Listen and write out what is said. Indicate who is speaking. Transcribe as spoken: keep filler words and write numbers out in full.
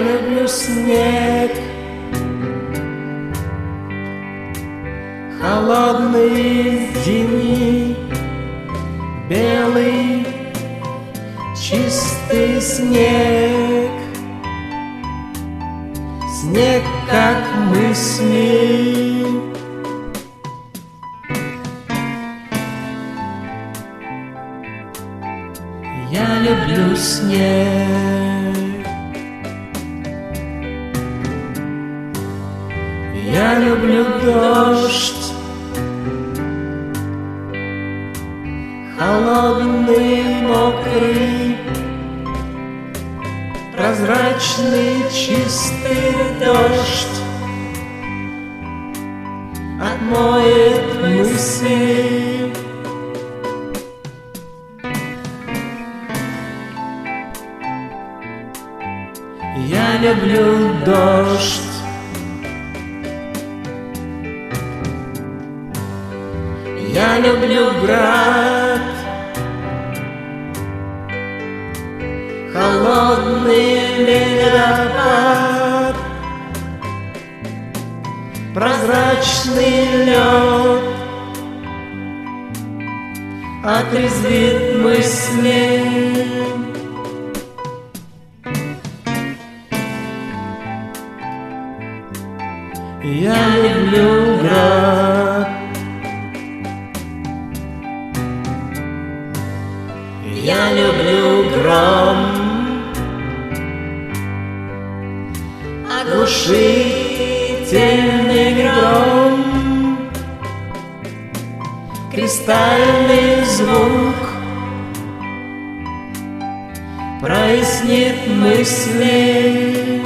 Speaker 1: люблю снег, холодные дни, белый чистый снег, снег как мысли. Я люблю снег, я люблю дождь, холодный, мокрый, прозрачный, чистый дождь отмоет мысли. Я люблю дождь, я люблю град, холодный ледопад, прозрачный лед отрезвит мысли. Я люблю град, я люблю гром, оглушительный гром, кристальный звук прояснит мысли.